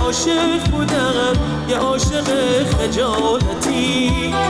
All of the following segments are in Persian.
عاشق بودم یه عاشق خجالتی،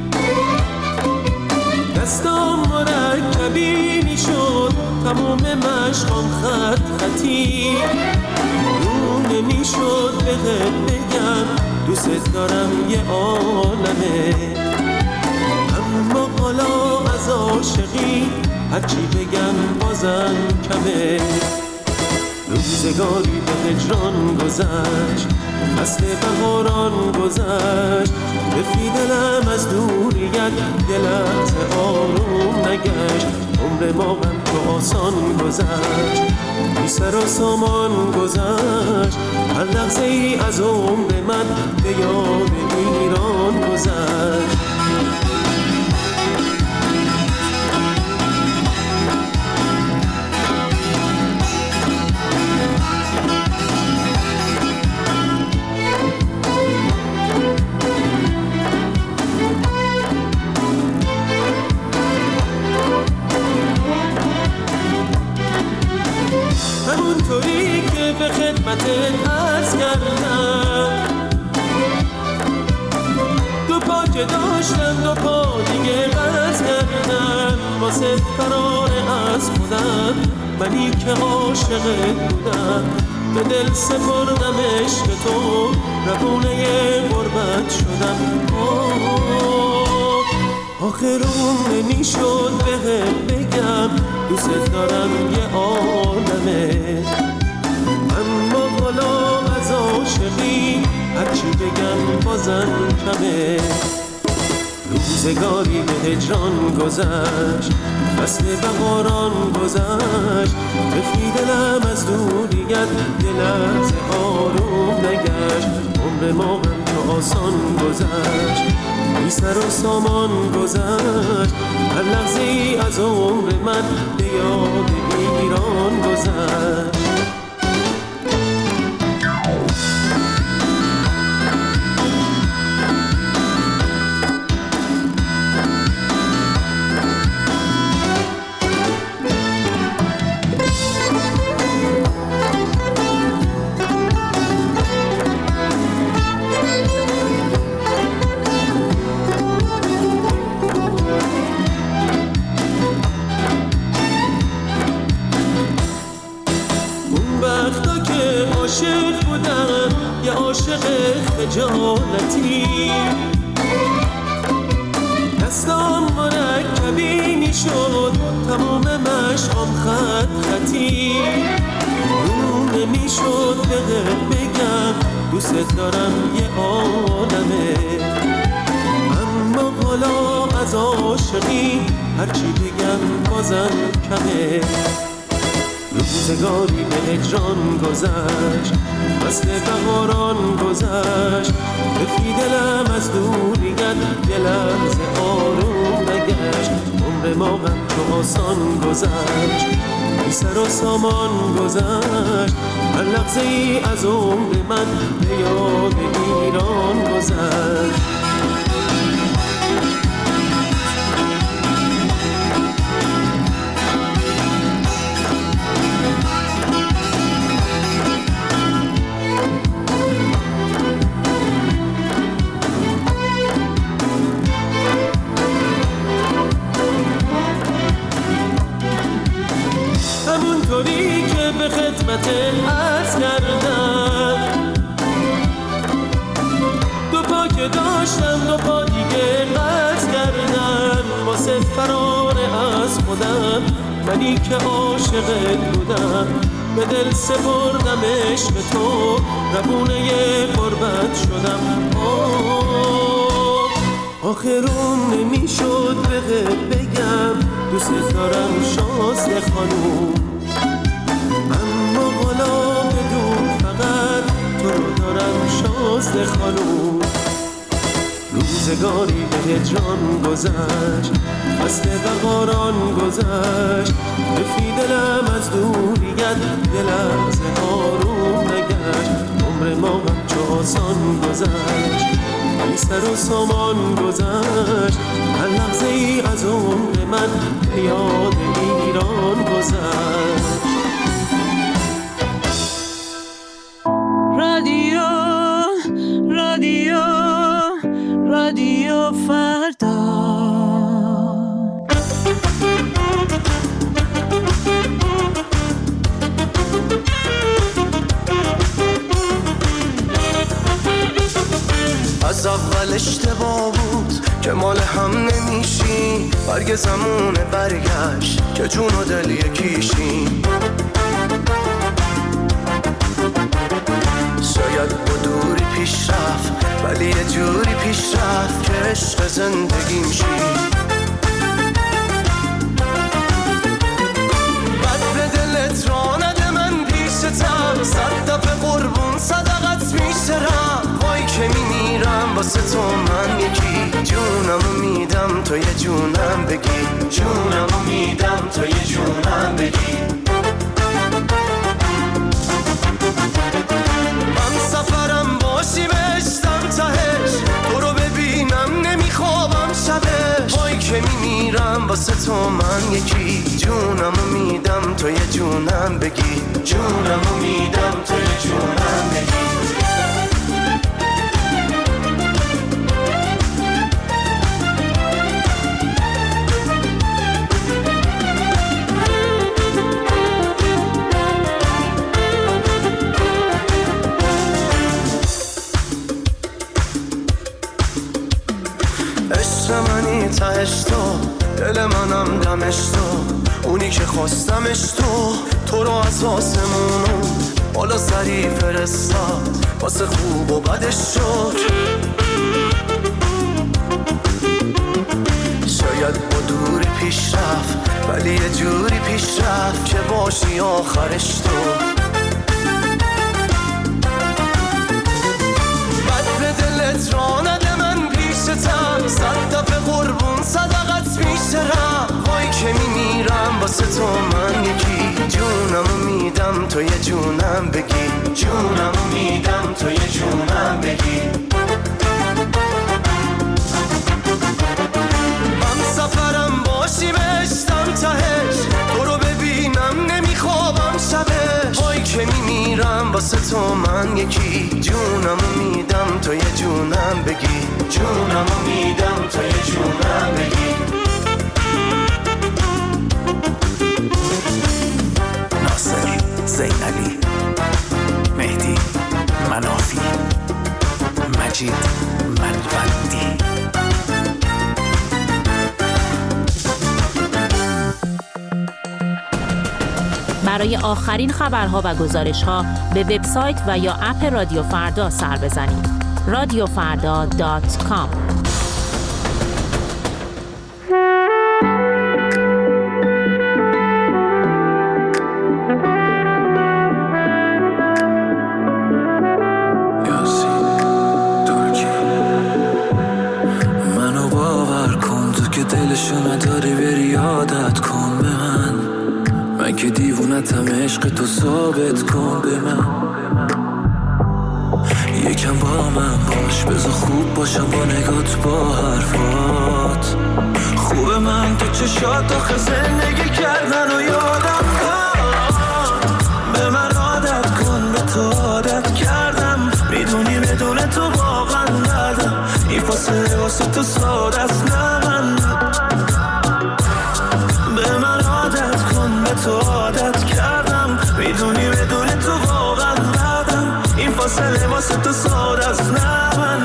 دستام مرکبی میشد تموم مشقام خط خطی، رو نمیشد بگم دوست دارم یه عالمه، اما حالا از عاشقی هرچی بگم بازم کمه. روزگاری به هجران گذشت، فصل بهاران گذشت، رفی دلم از دوریت یه لحظه آروم نگشت، عمر ما هم تو آسان گذشت، بی سر و سامان گذشت، هر لحظه ای از عمر من به یاد ایران گذشت. همونطوری که به خدمتت عرض کردم، دو پا که داشتم دو پا دیگه قرض کردم، واسه فرار از خودم منی که عاشقت بودم، به دل سپردم عشق تو روونه غربت شدم. آخرون نمیشد بگم دوست دارم یه عالمه، اما حالا از عاشقی هرچی بگم بازم کمه. روزگاری به هجران گذشت، فصل بهاران گذشت، رفی دلم از دوریت یه لحظه آروم نگشت، عمر ما هم تو آسان گذشت، بی سر و سامان گذشت، هر لحظه ای از عمر من به یاد ایران گذشت. عاشق بودم یه عاشق خجالتی، دستام مرکبی میشد تموم مشقام خط خطی، رو نمیشد بگم دوست دارم یه عالمه، اما حالا از عاشقی هرچی بگم بازم کمه. روزگاری به هجران گذشت، فصل بهاران گذشت، رفی دلم از دوریت یه لحظه آروم نگشت، عمر ما هم تو آسان گذشت، بی سر و سامان گذشت، هر لحظه ای از عمر من به یاد ایران گذشت. همونطوری که به خدمت عرض کردم، دو پا که داشتم دو پا دیگه قرض کردم، واسه فرار از خودم منی که عاشقت بودم، به دل سپردم عشق تو روونه غربت شدم. آخرون نمیشد بگم دوست دارم شازده خانوم، اما حالا بدون فقط تو رو دارم شازده خانوم. روزگاری به هجران گذشت، فصل بهاران گذشت، رفی دلم از دوریت یه لحظه آروم نگشت، عمر ما هم چو آسان گذشت، بی سر و سامان گذشت، هر لحظه ای از عمر من به یاد ایران گذشت. رادیو رادیو فردا. از اول اشتباه بود که مال هم نمیشیم، برگ زمونه برگشت که جون و دل یکیشیم. شاید با دوری پیش رفت ولی یه جوری پیش رفت که عشق زندگیم شیم. بد به دلت را نده من پیشتم، 100 دفعه قربون صدقت میشرم. وای که میمیرم واسه تو من یکی، جونمو میدم تو یه جونم بگی، جونمو میدم تو یه جونم بگی. من سفرم باشی بهشتم تهش، تو رو ببینم نمیخوابم شبش. وای که میمیرم واسه تو من یکی، جونمو میدم تو یه جونم بگی، جونمو میدم تو یه جونم بگی. منی تهش تو، دل منم دمش تو، اونی که خواستمش تو رو از آسمونو بالا سری فرستاد، واسه خوب و بدش شد. شاید با دوری پیش رفت ولی یه جوری پیش رفت که باشی آخرش تو. بد به دلت را نده من پیشتم، 100 دفعه قربون صدقت میشرم. وای که میمیرم واسه تو من یکی، جونمو میدم تو یه جونم بگی، جونمو میدم تو یه جونم بگی. من سفرم باشی بهشتم تهش، تو رو ببینم نمیخوابم شبش. وای که میمیرم واسه تو من یکی، جونمو میدم تو یه جونم بگی، جونمو میدم تو یه جونم بگی. ناصر، زینعلی، مهدی، منافی، مجید، ملوندی. برای آخرین خبرها و گزارش‌ها به وبسایت و یا اپ رادیو فردا سر بزنید. radiofarda.com. منو باور کن تو که دلشو نداری بری عادت کن به من که دیوونتم عشق تو ثابت کن به من. یکم با من باش بذار خوب باشم با نگات با حرفات. خوبه من تو چشات آخه زندگی کردن و یادم داد. به من عادت کن به تو عادت کردم، میدونی بدون تو واقعا ندم. این فاصله واسه تو ساده است نه من. به من عادت کن به تو عادت کردم، میدونی بدون تو واقعا ندم. این فاصله واسه تو ساده است نه من.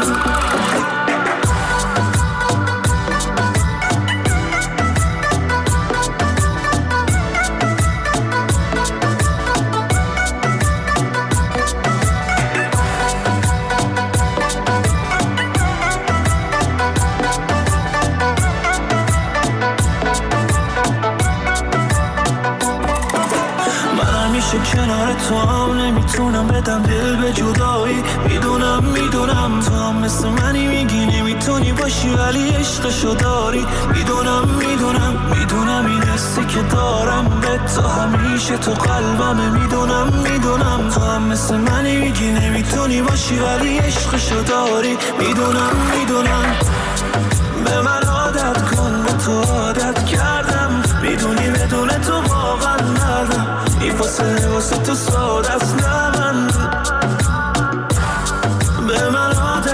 کنار تو هم نمیتونم بدم دل به جدایی. میدونم تو هم مثل منی میگی نمیتونی باشی ولی عشقشو داری. میدونم این حسی که دارم به تو همیشه تو قلبمه. میدونم تو هم مثل منی میگی نمیتونی باشی ولی عشقشو داری. میدونم به من عادت کن به تو عادت کردم، میدونی بدون تو واقعا ندم. این فاصله واسه تو ساده است نه من. به من عادت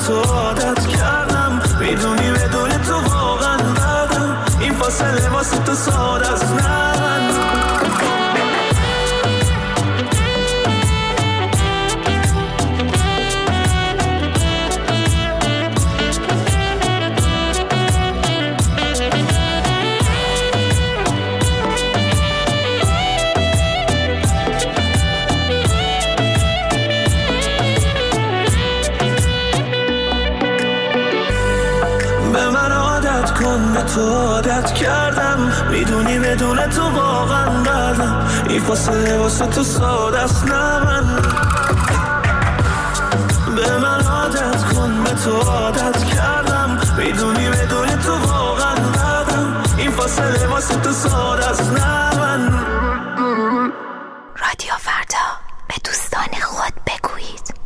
تو عادت کردم، میدونی بدون تو واقعا بعدم، این فاصله واسه تو ساده است. نه تو عادت کردم، میدونی بدون تو واقعا بعدم، این فاصله واسه تو ساده است. نه من به من عادت کن، به تو عادت کردم، میدونی بدون تو واقعا بعدم، این فاصله واسه تو ساده است. نه من رادیو فردا، به دوستان خود بگویید.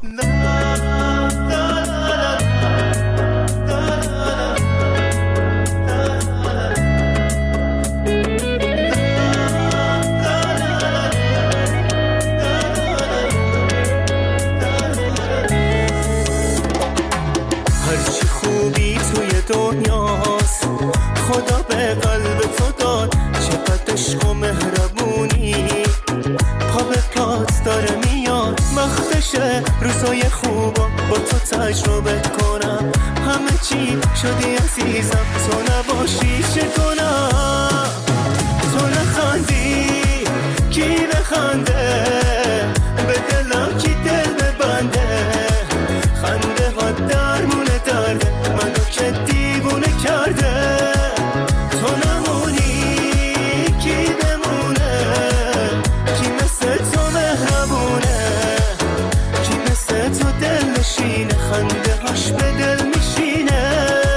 دنیاست خدا به قلب تو داد، چقدر عشق و مهربونی، پا به پات داره میاد، وقتشه روزای خوبا با تو تجربه کنم، همه چی شدی عزیزم، تو نباشی چه کنم، تو نخندی کی بخنده، به دلم کی دل ببنده، خنده ها درمونه درده، منو که دیوونه کرده، تو نمونی کی بمونه، کی مثل تو مهربونه، کی مثل تو دل نشینه، خنده هاش به دل میشینه.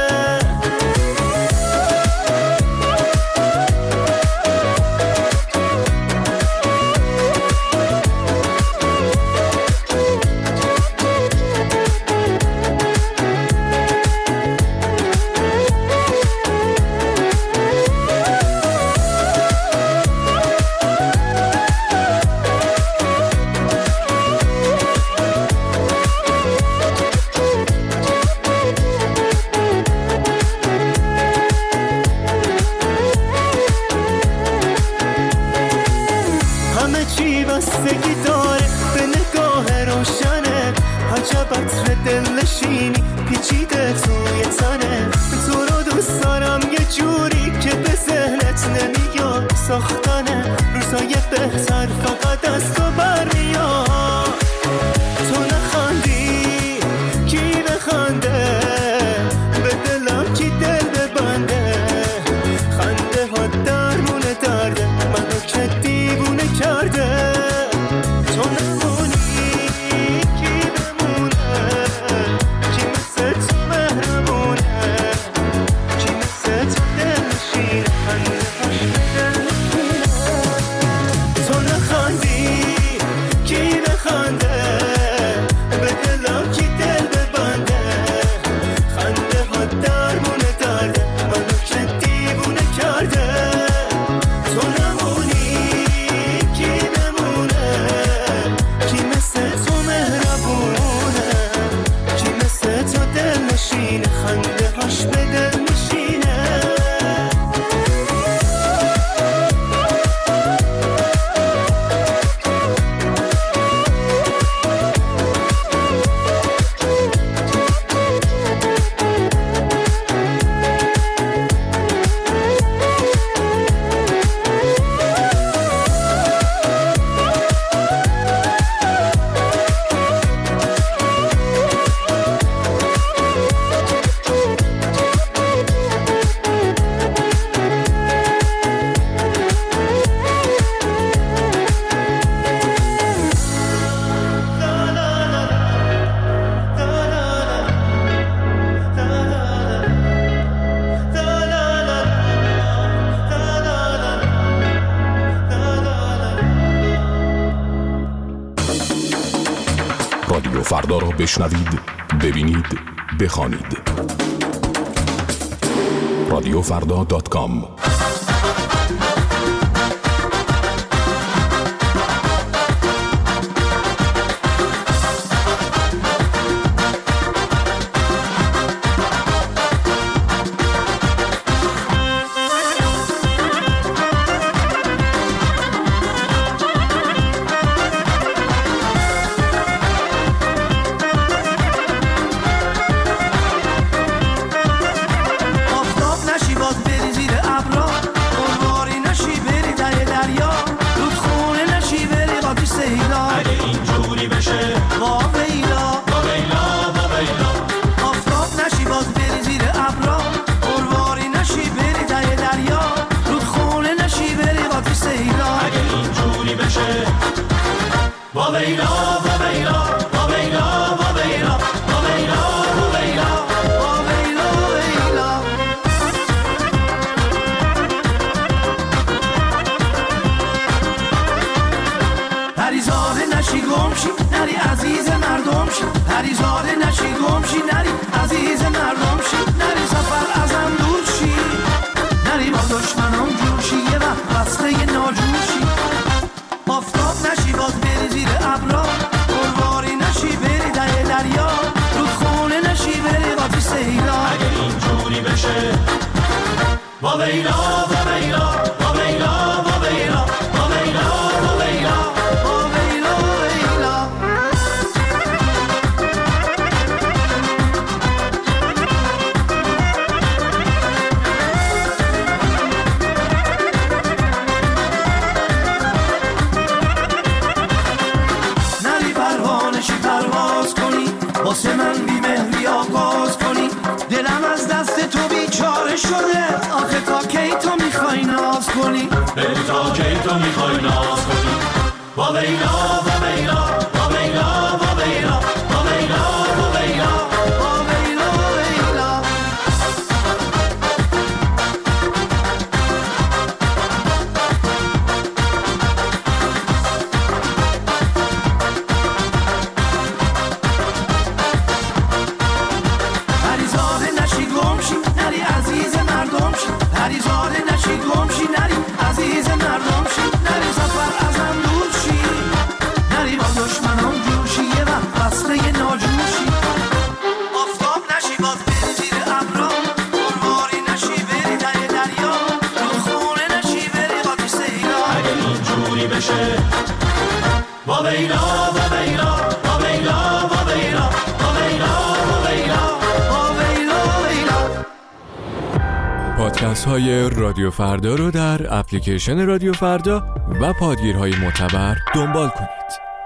بستگی داره به نگاه روشنه، عجب عطر دل نشینی پیچیده توی تنه، تو رو دوست دارم یه جوری که به ذهنت نمیاد، ساختن روزای بهتر فقط از تو برمیاد، تو نخندی کی بخنده، به دلم کی دل ببنده، خنده ها درمونه درده، منو که دیوونه کرده، تو نمونی کی بمونه، کی مثل تو مهربونه، کی مثل تو دل نشینه، خنده هاش به دل نشینه، تو نخندی کی بخنده، به دلم کی دل ببنده، خنده ها درمونه درده، منو که دیوونه کرده، تو نمونی کی بمونه، کی مثل تو مهربونه، کی مثل تو دل نشینه، خنده هاش به دل میشینه. رادیو فردا را بشنوید، ببینید، بخوانید. رادیوفردا.com واویلا واویلا واویلا واویلا واویلا واویلا واویلا واویلا. نری پروانشی پرواز کنی واسه من بی‌مهری آغاز کنی، دلم از دست تو بیچاره شده، آخه تا کی تو میخوای ناز کنی؟ تا کی تو میخوای ناز کنی؟ واویلا واویلا واویلا واویلا واویلا واویلا واویلا واویلا. پریزاده نشی گمشی نری عزیز مردم شی، پریزاده نشی گمشی نری عزیز مردم شی، نری سفر ازم دور شی، نری با دشمنان جوشی یه وقت بسته ناجوشی. آفتاب نشی باز بری زیر ابرام، پرواری نشی بری ته دریا، رودخونه نشی بری خاک سیلاب. اگه اینجوری بشه واویلا واویلا واویلا واویلا واویلا واویلا واویلا واویلا. پادکست های رادیو فردا رو در اپلیکیشن رادیو فردا و پادگیرهای معتبر دنبال کنید.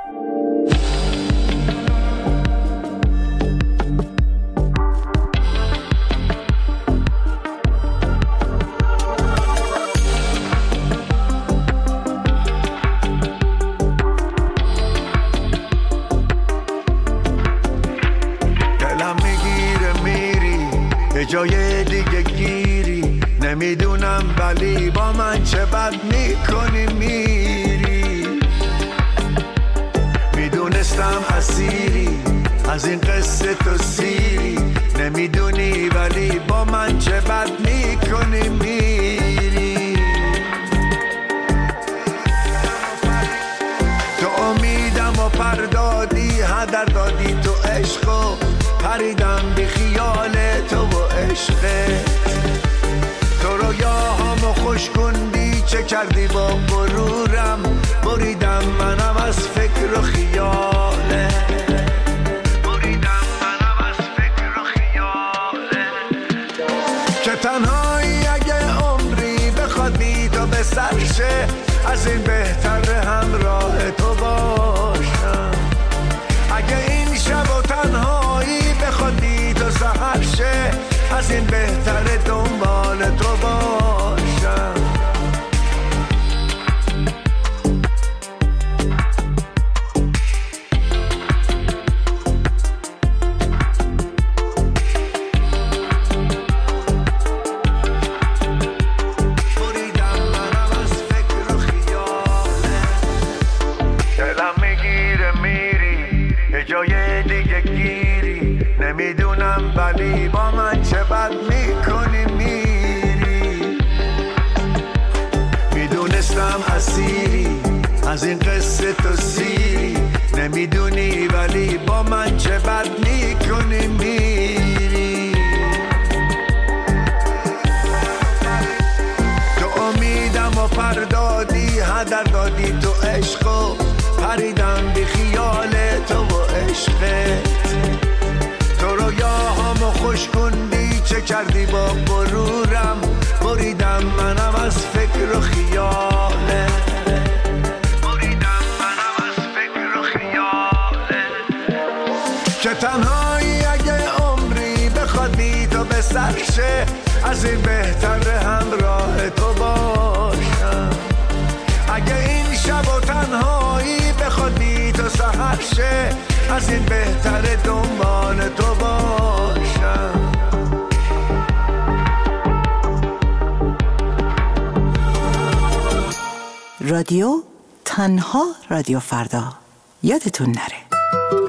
دلم میگیره میری یه جای دیگه گیری، نمیدونم ولی با من چه بد میکنی میری. میدونستم اسیری از این قصه تو سیری، نمیدونی ولی با من چه بد میکنی میری. تو امیدم و پردادی هدر دادی تو عشقو، پریدم بی خیال تو و عشقت. تو رویاهامو خوش کندی چه کردی با غرورم، بریدم منم از فکر و خیاله، بریدم منم از فکر و خیاله. که تنهایی اگه عمری بخواد بی تو به سر شه، از این بهتر همراه تو باشم. اگه این شب و تنهایی بخواد بی تو سحر شه، از این بهتر دنبال تو باشم. بریدم منم از فکر و خیاله، دلم میگیره میری یه جای دیگه گیری، نمیدونم ولی با من چه بد میکنی میری. میدونستم اسیری از این قصه تو سیری، نمیدونی ولی با من چه بد میکنی میری. تو امیدم و پردادی هدر دادی تو عشقو، پریدم بی خیال تو و عشقت. تو رویاهامو خوش کندی چه کردی با غرورم، بریدم منم از فکر و خیاله، بریدم منم از فکر و خیاله. که تنهایی اگه عمری بخواد بی تو به سر شه، از این بهتر همراه تو باشم. اگه این شب و تنهایی بخواد بی تو سحر شه، از این بهتر دنبال تو باشم. رادیو تنها رادیو فردا، یادتون نره.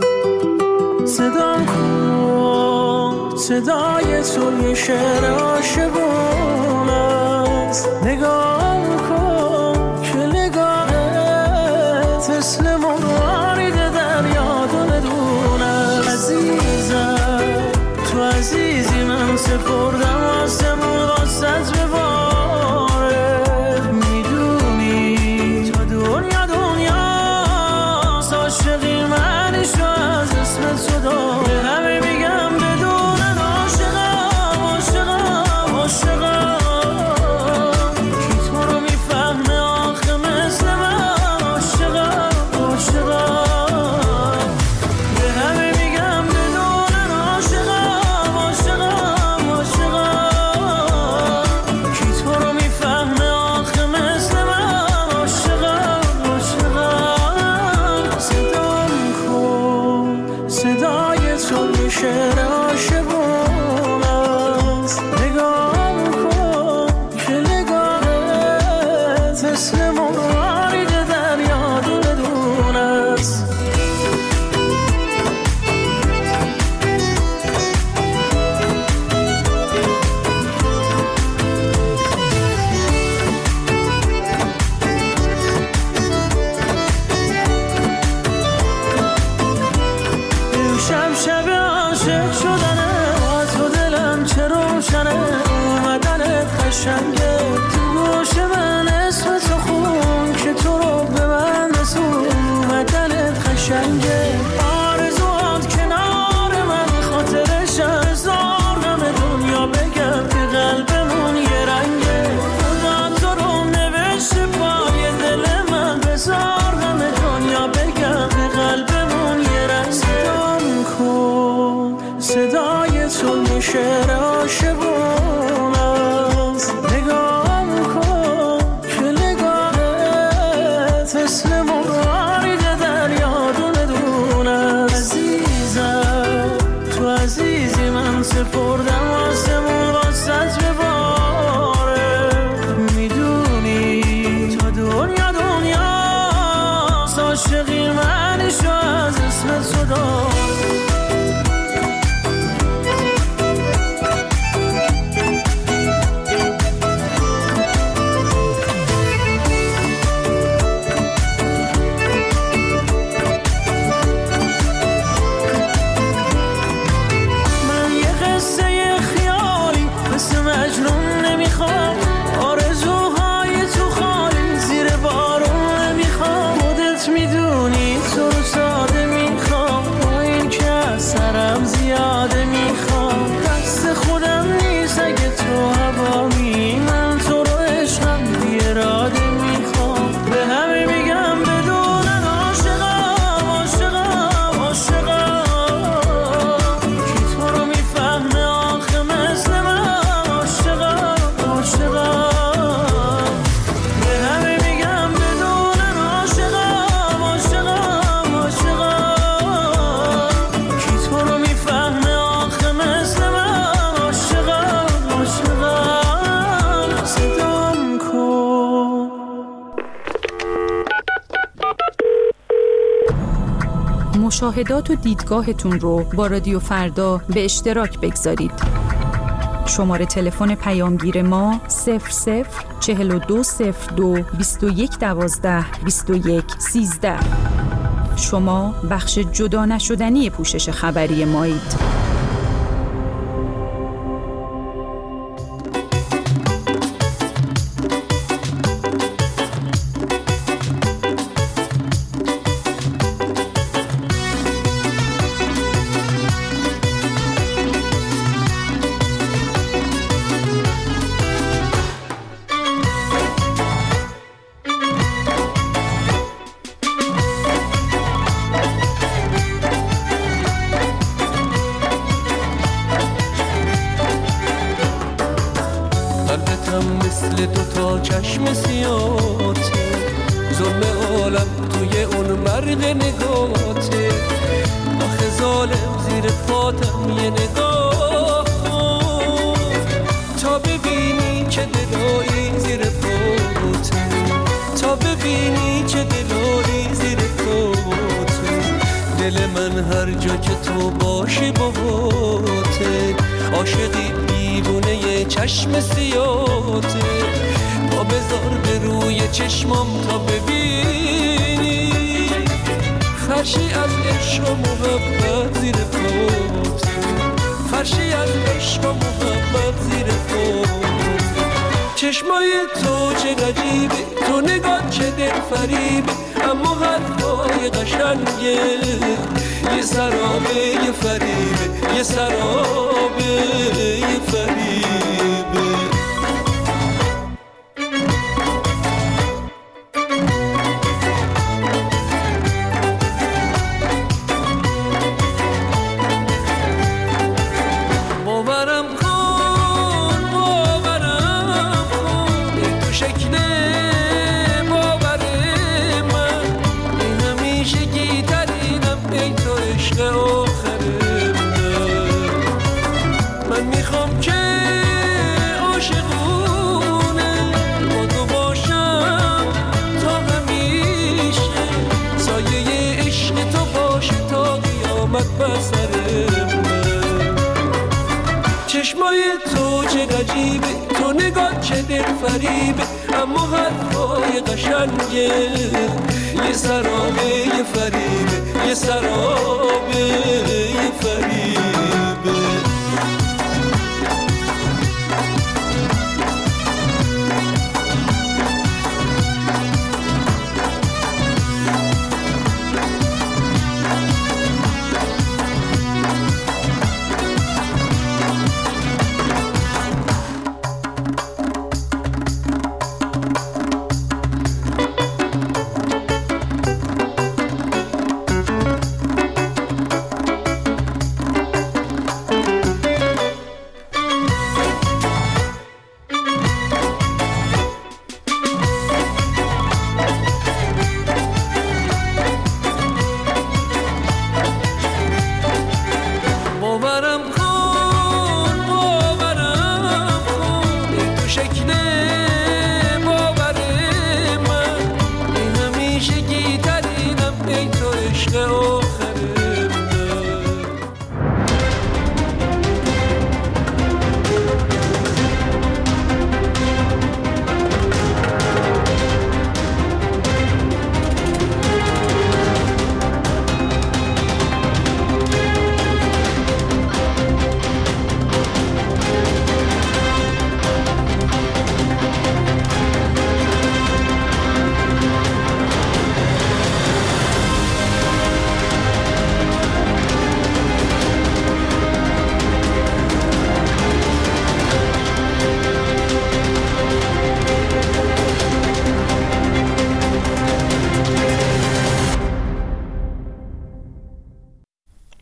صدام کن صدای تو یه شعر عاشقون است، نگاه کن که نگاهت مثل مرارید دریا دونه. عزیزم تو عزیزی، من سپردم آسمون راست به باد. صدای تو یه شعر عاشقون است. نگاه کن که نگاهت مثل مرغ دریا دونه دونه است. شب عاشق شدنه تو دلم چه روشنه، اومدنت قشنگه تو گوش من اسم تو خون که تو رو به من رسون. اومدنت قشنگه آرزوات کنار من، خاطرش هزار غم دنیا بگم که قلبمون یه رنگه. خدا تو رو نوشته پای دل من، بزار غم دنیا بگم که قلبمون یه رنگه. صدای تو یه شعر عاشقون است. نگاه کن که نگاهت مثل مرغ دریا دونه دونه. عزیزم تو عزیزی من سپردم آسمون واسط بباره. میدونی تا دنیا دنیاست، عاشقی منشو از اسم تو دار. مشاهدات و دیدگاهتون رو با رادیو فردا به اشتراک بگذارید. شماره تلفن پیامگیر ما 004202 2112 2113. شما بخش جدا نشدنی پوشش خبری مایید. مثل دوتا چشم سیاته، ظلم عالم توی اون مرگ نگاته. آخه ظالم زیر پاتم یه نگاه تا ببینی چه دلایی زیر پاته، تا ببینی چه دلایی زیر پاته. دل من هر جا که تو باشی باهاته، عاشقی دیوونه چشم سیاته. با بذار به روی چشمام تا ببینی فرشی از عشق و محبت زیر پاته، فرشی از عشق و محبت زیر پاته. چشمای تو چه غریبه، تو نگاه چه دل فریبه، اما حرفای قشنگه. یه سرابه یه فریبه، یه سرابه یه فریبه. باورم کن این تو شکل باور من، این همیشه گیترینم ای تو عشق آخره من میخوام که عاشقونه با تو باشم تا همیشه سایه عشق تو باشه تا قیامت بر سر من چشمای تو چه عجیبه تو نگاه چه دل فریبه اما حرفای قشنگه یه سرابه یه فریبه یه سرابه